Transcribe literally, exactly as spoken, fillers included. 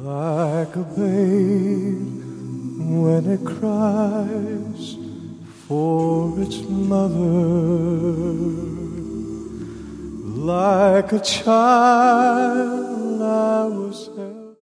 like a babe when it cries for its mother, like a child I was